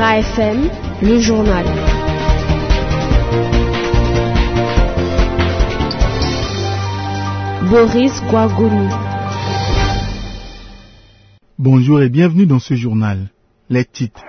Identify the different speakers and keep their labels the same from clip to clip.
Speaker 1: Dira FM, le journal. Boris Gouagouni.
Speaker 2: Bonjour et bienvenue dans ce journal. Les titres.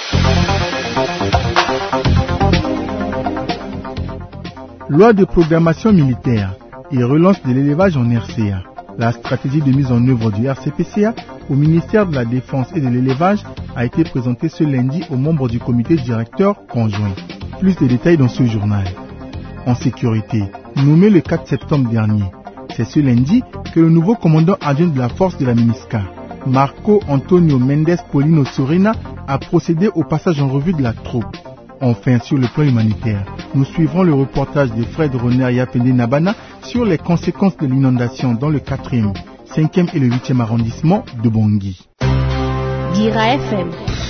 Speaker 2: Loi de programmation militaire et relance de l'élevage en RCA. La stratégie de mise en œuvre du RCPCA au ministère de la Défense et de l'Élevage a été présentée ce lundi aux membres du comité directeur conjoint. Plus de détails dans ce journal. En sécurité, nommé le 4 septembre dernier, c'est ce lundi que le nouveau commandant adjoint de la force de la MINUSCA, Marco Antonio Mendes Paulino Sorena, a procédé au passage en revue de la troupe. Enfin, sur le plan humanitaire, nous suivrons le reportage de Fred Roner Yapende Nabana sur les conséquences de l'inondation dans le 4e, 5e et le 8e arrondissement de Bangui.
Speaker 1: Dira FM.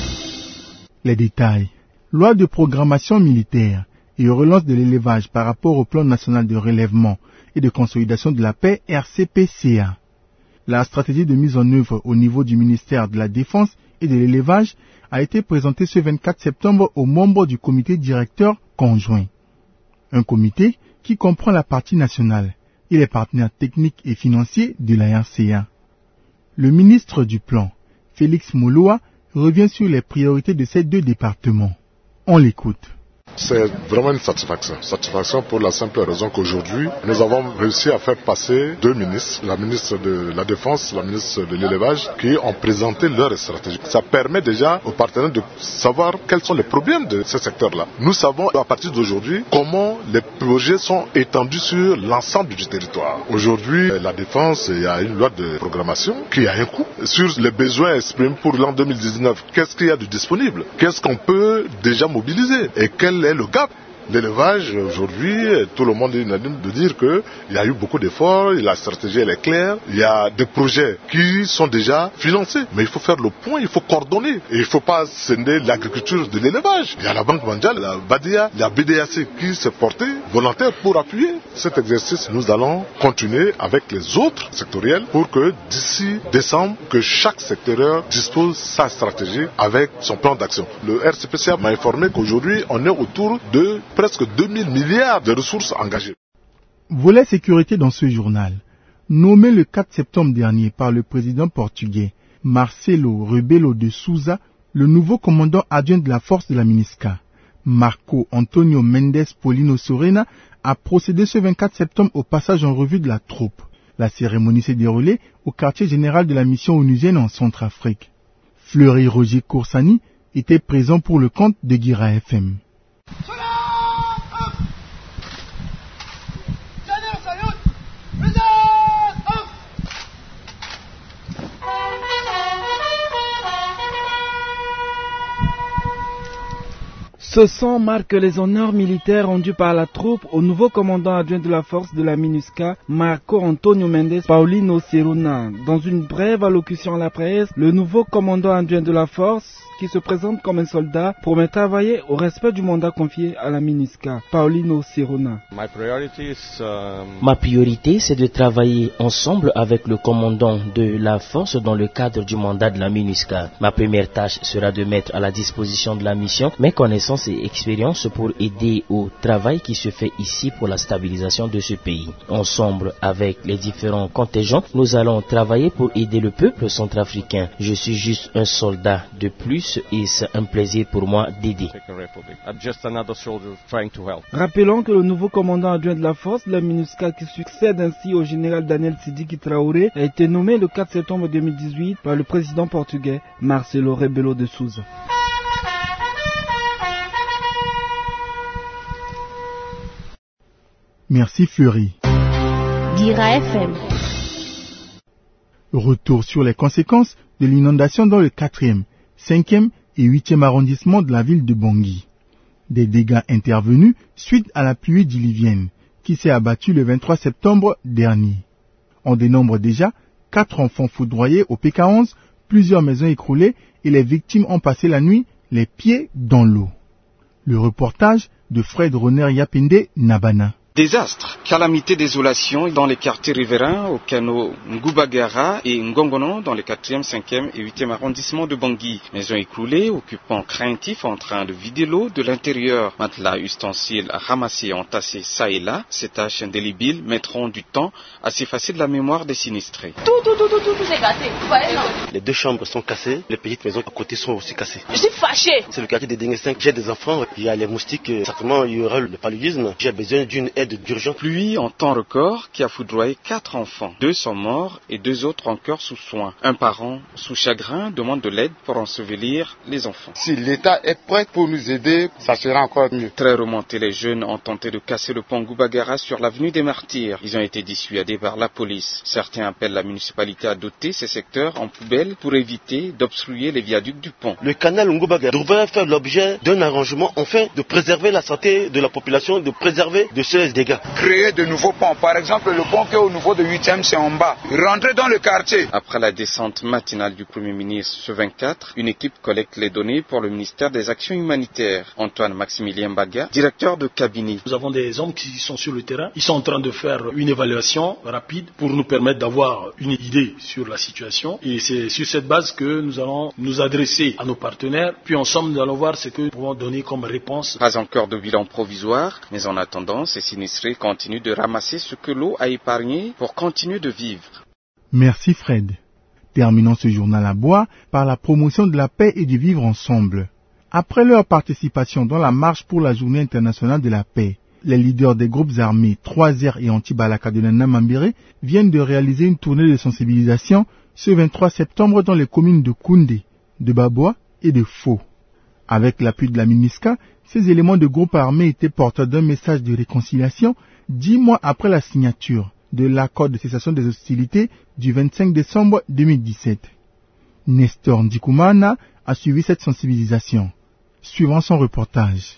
Speaker 2: Les détails. Loi de programmation militaire et relance de l'élevage par rapport au plan national de relèvement et de consolidation de la paix RCPCA. La stratégie de mise en œuvre au niveau du ministère de la Défense et de l'Élevage a été présentée ce 24 septembre aux membres du comité directeur conjoint. Un comité qui comprend la partie nationale et les partenaires techniques et financiers de la RCA. Le ministre du Plan, Félix Moloa, revient sur les priorités de ces deux départements. On l'écoute.
Speaker 3: C'est vraiment une satisfaction. Satisfaction pour la simple raison qu'aujourd'hui, nous avons réussi à faire passer deux ministres, la ministre de la Défense, la ministre de l'Élevage, qui ont présenté leur stratégie. Ça permet déjà aux partenaires de savoir quels sont les problèmes de ce secteur-là. Nous savons à partir d'aujourd'hui comment les projets sont étendus sur l'ensemble du territoire. Aujourd'hui, la Défense, il y a une loi de programmation qui a un coût. Sur les besoins exprimés pour l'an 2019, qu'est-ce qu'il y a de disponible? Qu'est-ce qu'on peut déjà mobiliser? Et quel est le gap? L'élevage, aujourd'hui, tout le monde est unanime de dire qu'il y a eu beaucoup d'efforts, la stratégie elle est claire, il y a des projets qui sont déjà financés. Mais il faut faire le point, il faut coordonner. Et il ne faut pas scinder l'agriculture de l'élevage. Il y a la Banque mondiale, la BADIA, la BDAC qui s'est portée volontaire pour appuyer cet exercice. Nous allons continuer avec les autres sectoriels pour que d'ici décembre, que chaque secteur dispose sa stratégie avec son plan d'action. Le RCPCA m'a informé qu'aujourd'hui, on est autour de presque 2000 milliards de ressources engagées.
Speaker 2: Volet sécurité dans ce journal. Nommé le 4 septembre dernier par le président portugais Marcelo Rebelo de Sousa, le nouveau commandant adjoint de la force de la MINUSCA, Marco Antonio Mendes Paulino Sorena, a procédé ce 24 septembre au passage en revue de la troupe. La cérémonie s'est déroulée au quartier général de la mission onusienne en Centrafrique. Fleury Roger Koursani était présent pour le compte de Dira FM.
Speaker 4: Ce son marque les honneurs militaires rendus par la troupe au nouveau commandant adjoint de la force de la MINUSCA, Marco Antonio Mendes Paulino Sorena. Dans une brève allocution à la presse, le nouveau commandant adjoint de la force, qui se présente comme un soldat, promet travailler au respect du mandat confié à la MINUSCA. Paulino Sorena.
Speaker 5: Ma priorité, c'est de travailler ensemble avec le commandant de la force dans le cadre du mandat de la MINUSCA. Ma première tâche sera de mettre à la disposition de la mission mes connaissances et expériences pour aider au travail qui se fait ici pour la stabilisation de ce pays. Ensemble avec les différents contingents, nous allons travailler pour aider le peuple centrafricain. Je suis juste un soldat de plus et c'est un plaisir pour moi d'aider.
Speaker 4: Rappelons que le nouveau commandant adjoint de la force de la MINUSCA qui succède ainsi au général Daniel Sidiki Traoré a été nommé le 4 septembre 2018 par le président portugais Marcelo Rebelo de Sousa.
Speaker 2: Merci Fleury.
Speaker 1: Dira FM.
Speaker 2: Retour sur les conséquences de l'inondation dans le 4e, 5e et 8e arrondissement de la ville de Bangui. Des dégâts intervenus suite à la pluie diluvienne qui s'est abattue le 23 septembre dernier. On dénombre déjà 4 enfants foudroyés au PK11, plusieurs maisons écroulées et les victimes ont passé la nuit les pieds dans l'eau. Le reportage de Fred Roner Yapende Nabana.
Speaker 6: Désastre, calamité, désolation dans les quartiers riverains au canot Ngubagara et Ngongono dans les 4e, 5e et 8e arrondissements de Bangui. Maisons écroulées, occupants craintifs en train de vider l'eau de l'intérieur. Matelas, ustensiles ramassés, entassés ça et là. Ces tâches indélébiles mettront du temps à s'effacer de la mémoire des sinistrés.
Speaker 7: Tout c'est cassé.
Speaker 8: Les 2 chambres sont cassées, les petites maisons à côté sont aussi cassées.
Speaker 7: Je suis fâché.
Speaker 8: C'est le quartier des Dingue 5. J'ai des enfants, il y a les moustiques, certainement il y aura le paludisme. J'ai besoin d'une aide d'urgence.
Speaker 6: Pluie en temps record qui a foudroyé 4 enfants. 2 sont morts et 2 autres encore sous soins. Un parent sous chagrin demande de l'aide pour ensevelir les enfants.
Speaker 9: Si l'État est prêt pour nous aider, ça sera encore mieux.
Speaker 6: Très remontés, les jeunes ont tenté de casser le pont Ngubagara sur l'avenue des Martyrs. Ils ont été dissuadés par la police. Certains appellent la municipalité à doter ces secteurs en poubelle pour éviter d'obstruer les viaducs du pont.
Speaker 8: Le canal Ngubagara devrait faire l'objet d'un arrangement afin de préserver la santé de la population, de préserver de ces dégâts.
Speaker 9: Créer de nouveaux ponts. Par exemple, le pont qui est au niveau de 8e, c'est en bas. Rentrer dans le quartier.
Speaker 6: Après la descente matinale du Premier ministre ce 24, une équipe collecte les données pour le ministère des Actions humanitaires. Antoine Maximilien Baga, directeur de cabinet.
Speaker 10: Nous avons des hommes qui sont sur le terrain. Ils sont en train de faire une évaluation rapide pour nous permettre d'avoir une idée sur la situation. Et c'est sur cette base que nous allons nous adresser à nos partenaires. Puis ensemble, nous allons voir ce que nous pouvons donner comme réponse.
Speaker 6: Pas encore de bilan provisoire, mais en attendant, ces sinistrés continuent de ramasser ce que l'eau a épargné pour continuer de vivre.
Speaker 2: Merci Fred. Terminons ce journal à bois par la promotion de la paix et du vivre ensemble. Après leur participation dans la marche pour la Journée internationale de la paix, les leaders des groupes armés 3R et Anti-Balaka de Namambéré viennent de réaliser une tournée de sensibilisation ce 23 septembre dans les communes de Koundé, de Baboua et de Fo. Avec l'appui de la MINUSCA, ces éléments de groupes armés étaient porteurs d'un message de réconciliation 10 mois après la signature de l'accord de cessation des hostilités du 25 décembre 2017. Nestor Ndikoumana a suivi cette sensibilisation. Suivant son reportage.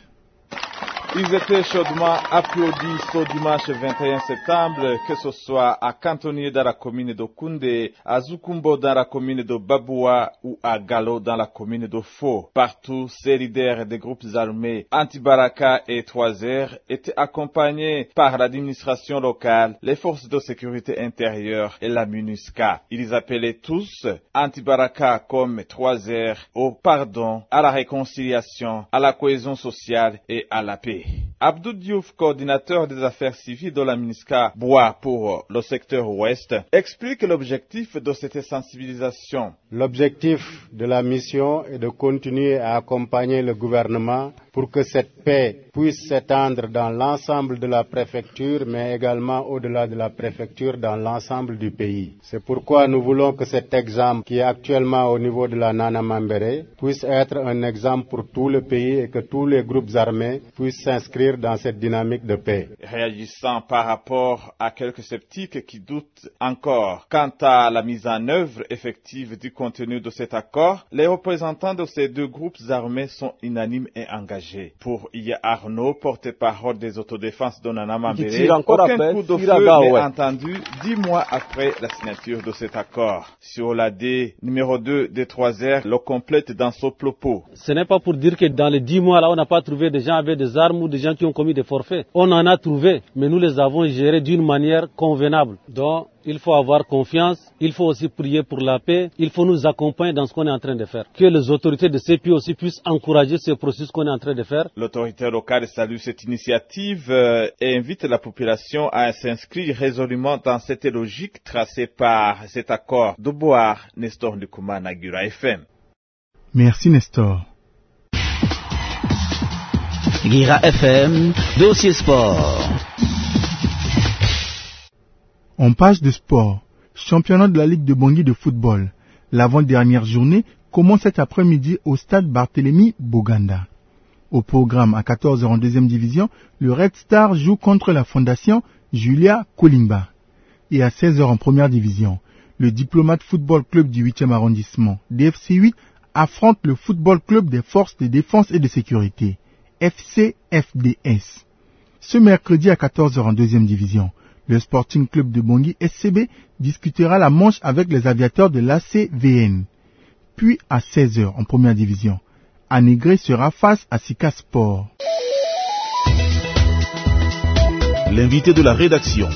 Speaker 11: Ils étaient chaudement applaudis ce dimanche 21 septembre, que ce soit à Cantonnier dans la commune de Koundé, à Zukumbo dans la commune de Baboua ou à Galo dans la commune de Fo. Partout, ces leaders des groupes armés Anti-Balaka et 3R étaient accompagnés par l'administration locale, les forces de sécurité intérieure et la MINUSCA. Ils appelaient tous Anti-Balaka comme 3R au pardon, à la réconciliation, à la cohésion sociale et à la paix. Abdou Diouf, coordinateur des affaires civiles de la MINUSCA Bois pour le secteur ouest, explique l'objectif de cette sensibilisation.
Speaker 12: L'objectif de la mission est de continuer à accompagner le gouvernement pour que cette paix puisse s'étendre dans l'ensemble de la préfecture, mais également au-delà de la préfecture dans l'ensemble du pays. C'est pourquoi nous voulons que cet exemple qui est actuellement au niveau de la Nanamambéré puisse être un exemple pour tout le pays et que tous les groupes armés puissent s'inscrire dans cette dynamique de paix.
Speaker 11: Réagissant par rapport à quelques sceptiques qui doutent encore quant à la mise en œuvre effective du contenu de cet accord, les représentants de ces deux groupes armés sont unanimes et engagés. Pour Iya Arnaud, porte-parole des autodéfenses de Nanamambéré, aucun coup de feu n'est entendu 10 mois après la signature de cet accord. Sur la D numéro 2 des 3R, le complète dans son propos.
Speaker 13: Ce n'est pas pour dire que dans les 10 mois là, on n'a pas trouvé des gens avec des armes ou des gens qui ont commis des forfaits. On en a trouvé, mais nous les avons gérés d'une manière convenable. Donc, il faut avoir confiance, il faut aussi prier pour la paix, il faut nous accompagner dans ce qu'on est en train de faire. Que les autorités de CPI aussi puissent encourager ce processus qu'on est en train de faire.
Speaker 11: L'autorité locale salue cette initiative et invite la population à s'inscrire résolument dans cette logique tracée par cet accord de Boar. Nestor Ndikoumana, Gura FM.
Speaker 2: Merci Nestor.
Speaker 14: Gira FM, dossier sport.
Speaker 2: En page de sport, championnat de la Ligue de Bangui de football. L'avant-dernière journée commence cet après-midi au stade Barthélemy Boganda. Au programme à 14h en deuxième division, le Red Star joue contre la fondation Julia Kolimba. Et à 16h en première division, le Diplomate Football Club du 8e arrondissement, DFC 8, affronte le Football Club des Forces de Défense et de Sécurité, FCFDS. Ce mercredi à 14h en deuxième division, le Sporting Club de Bangui SCB discutera la manche avec les aviateurs de l'ACVN. Puis à 16h en première division, Anégré sera face à Sika Sport.
Speaker 14: l'invité de la rédaction.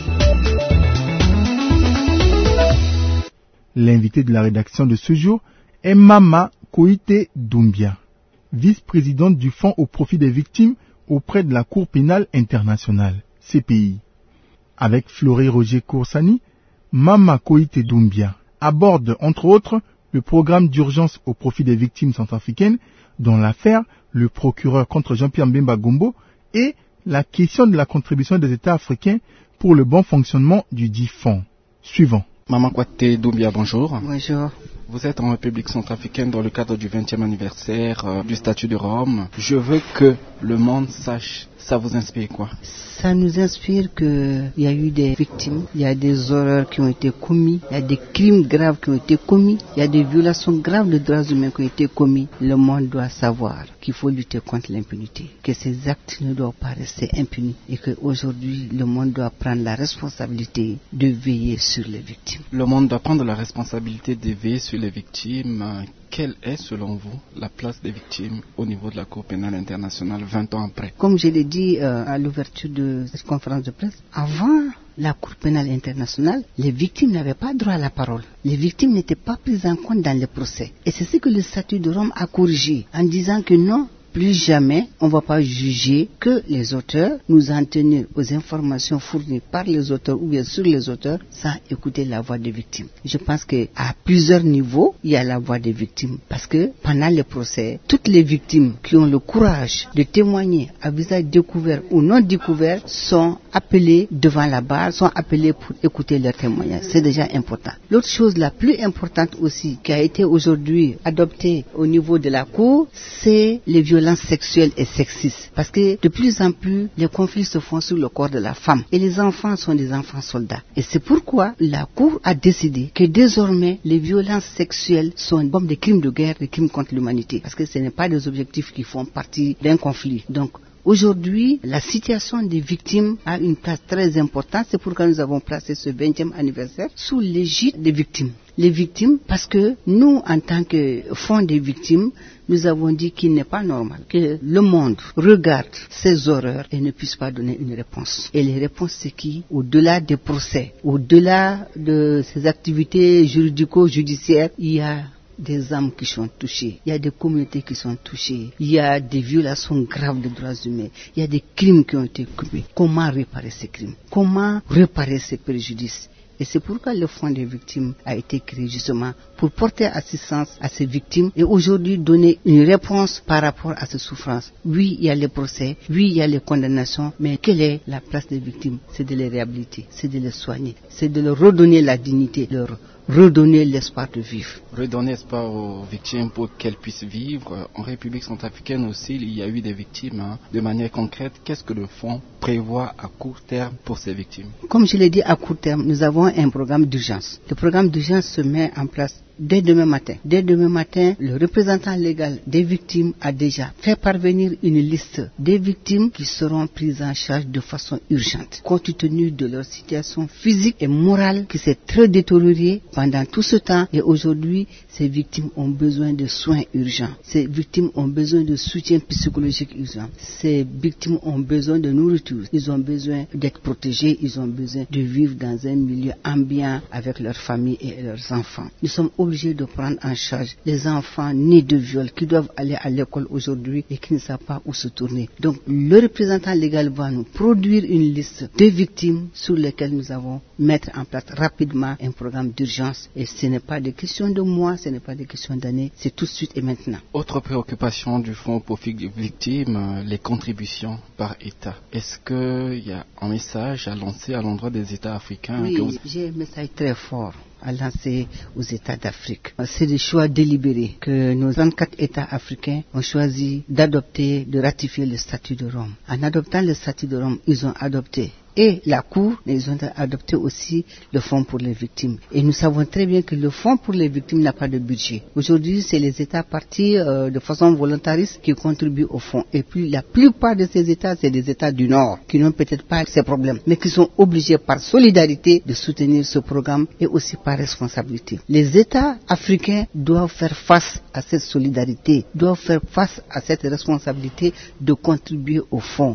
Speaker 2: L'invité de la rédaction de ce jour est Mama Koité Doumbia, vice-présidente du Fonds au profit des victimes auprès de la Cour pénale internationale, CPI. Avec Floré Roger Koursani, Mama Koité Doumbia aborde entre autres le programme d'urgence au profit des victimes centrafricaines, dont l'affaire le procureur contre Jean-Pierre Mbemba Gombo et la question de la contribution des États africains pour le bon fonctionnement du dit fonds. Suivant.
Speaker 15: Mama Koité Doumbia, bonjour.
Speaker 16: Bonjour.
Speaker 15: Vous êtes en République centrafricaine dans le cadre du 20e anniversaire du statut de Rome. Je veux que le monde sache, ça vous inspire quoi?
Speaker 16: Ça nous inspire qu'il y a eu des victimes, il y a des horreurs qui ont été commises, il y a des crimes graves qui ont été commis, il y a des violations graves de droits humains qui ont été commis. Le monde doit savoir qu'il faut lutter contre l'impunité, que ces actes ne doivent pas rester impunis et qu'aujourd'hui le monde doit prendre la responsabilité de veiller sur les victimes.
Speaker 15: Le monde doit prendre la responsabilité de veiller sur les victimes. Quelle est, selon vous, la place des victimes au niveau de la Cour pénale internationale 20 ans après?
Speaker 16: Comme je l'ai dit à l'ouverture de cette conférence de presse, avant la Cour pénale internationale, les victimes n'avaient pas droit à la parole. Les victimes n'étaient pas prises en compte dans les procès. Et c'est ce que le statut de Rome a corrigé en disant que non, plus jamais on ne va pas juger que les auteurs, nous en tenir aux informations fournies par les auteurs ou bien sur les auteurs sans écouter la voix des victimes. Je pense qu'à plusieurs niveaux, il y a la voix des victimes. Parce que pendant les procès, toutes les victimes qui ont le courage de témoigner à visage découvert ou non découvert sont appelées devant la barre, sont appelées pour écouter leurs témoignages. C'est déjà important. L'autre chose la plus importante aussi qui a été aujourd'hui adoptée au niveau de la Cour, c'est les violences sexuelles et sexistes. Parce que de plus en plus, les conflits se font sur le corps de la femme. Et les enfants sont des enfants soldats. Et c'est pourquoi la Cour a décidé que désormais, les violences sexuelles sont comme des crimes de guerre, des crimes contre l'humanité. Parce que ce n'est pas des objectifs qui font partie d'un conflit. Donc, aujourd'hui, la situation des victimes a une place très importante. C'est pourquoi nous avons placé ce 20e anniversaire sous l'égide des victimes. Les victimes, parce que nous, en tant que fonds des victimes, nous avons dit qu'il n'est pas normal que le monde regarde ces horreurs et ne puisse pas donner une réponse. Et les réponses, c'est qui? Au-delà des procès, au-delà de ces activités juridico-judiciaires, il y a des âmes qui sont touchées, il y a des communautés qui sont touchées, il y a des violations graves des droits humains, il y a des crimes qui ont été commis. Comment réparer ces crimes? Comment réparer ces préjudices? Et c'est pourquoi le Fonds des victimes a été créé justement pour porter assistance à ces victimes et aujourd'hui donner une réponse par rapport à ces souffrances. Oui, il y a les procès, oui, il y a les condamnations, mais quelle est la place des victimes? C'est de les réhabiliter, c'est de les soigner, c'est de leur redonner la dignité, leur redonner l'espoir de vivre.
Speaker 15: Redonner espoir aux victimes pour qu'elles puissent vivre. En République centrafricaine aussi, il y a eu des victimes. De manière concrète, qu'est-ce que le fonds prévoit à court terme pour ces victimes?
Speaker 16: Comme je l'ai dit, à court terme, nous avons un programme d'urgence. Le programme d'urgence se met en place dès demain matin. Dès demain matin, le représentant légal des victimes a déjà fait parvenir une liste des victimes qui seront prises en charge de façon urgente, compte tenu de leur situation physique et morale qui s'est très détériorée pendant tout ce temps. Et aujourd'hui, ces victimes ont besoin de soins urgents. Ces victimes ont besoin de soutien psychologique urgent. Ces victimes ont besoin de nourriture. Ils ont besoin d'être protégés. Ils ont besoin de vivre dans un milieu ambiant avec leur famille et leurs enfants. Nous sommes obligés de prendre en charge les enfants nés de viol qui doivent aller à l'école aujourd'hui et qui ne savent pas où se tourner. Donc, le représentant légal va nous produire une liste de victimes sur lesquelles nous allons mettre en place rapidement un programme d'urgence. Et ce n'est pas des questions de mois, ce n'est pas des questions d'années, c'est tout de suite et maintenant.
Speaker 15: Autre préoccupation du Fonds au profit des victimes, les contributions par État. Est-ce qu'il y a un message à lancer à l'endroit des États africains?
Speaker 16: Oui, j'ai un message très fort à lancer aux États d'Afrique. C'est des choix délibérés que nos 34 États africains ont choisi d'adopter, de ratifier le statut de Rome. En adoptant le statut de Rome, ils ont adopté et la Cour, ils ont adopté aussi le Fonds pour les victimes. Et nous savons très bien que le Fonds pour les victimes n'a pas de budget. Aujourd'hui, c'est les États partis de façon volontariste qui contribuent au Fonds. Et puis, la plupart de ces États, c'est des États du Nord qui n'ont peut-être pas ces problèmes, mais qui sont obligés par solidarité de soutenir ce programme et aussi par responsabilité. Les États africains doivent faire face à cette solidarité, doivent faire face à cette responsabilité de contribuer au Fonds.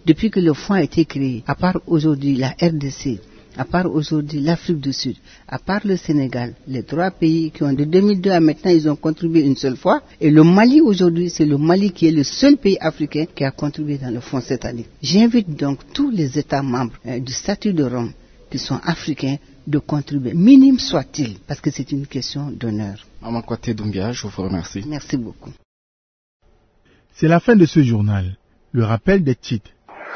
Speaker 16: depuis que le fonds a été créé, à part aujourd'hui la RDC, à part aujourd'hui l'Afrique du Sud, à part le Sénégal, les 3 pays qui ont de 2002 à maintenant, ils ont contribué une seule fois. Et le Mali aujourd'hui, c'est le Mali qui est le seul pays africain qui a contribué dans le fonds cette année. J'invite donc tous les États membres du statut de Rome qui sont africains de contribuer, minime soit-il, parce que c'est une question d'honneur.
Speaker 15: Amakwate Doumbia, je vous remercie.
Speaker 16: Merci beaucoup.
Speaker 2: C'est la fin de ce journal. Le rappel des titres.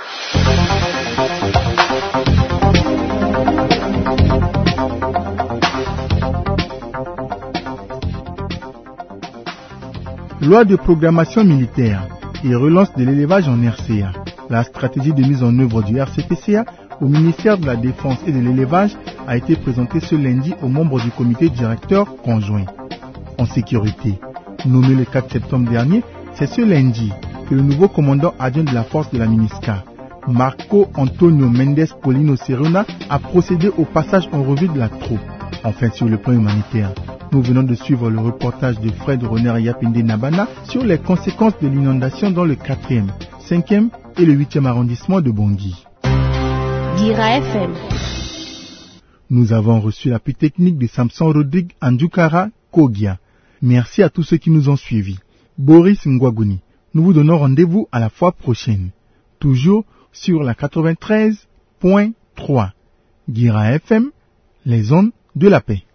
Speaker 2: Loi de programmation militaire et relance de l'élevage en RCA. La stratégie de mise en œuvre du RCPCA au ministère de la Défense et de l'élevage a été présentée ce lundi aux membres du comité directeur conjoint. En sécurité, nommé le 4 septembre dernier, c'est ce lundi que le nouveau commandant adjoint de la force de la MINUSCA, Marco Antonio Mendes Paulino Serona, a procédé au passage en revue de la troupe. Enfin, sur le plan humanitaire, nous venons de suivre le reportage de Fred Roner Yapinde Nabana sur les conséquences de l'inondation dans le 4e, 5e et le 8e arrondissement de Bangui.
Speaker 1: Guira FM.
Speaker 2: Nous avons reçu l'appui technique de Samson Rodrigue Andjoukara Kogia. Merci à tous ceux qui nous ont suivis. Boris Ngwagouni, nous vous donnons rendez-vous à la fois prochaine. Toujours sur la 93.3. Guira FM, les ondes de la paix.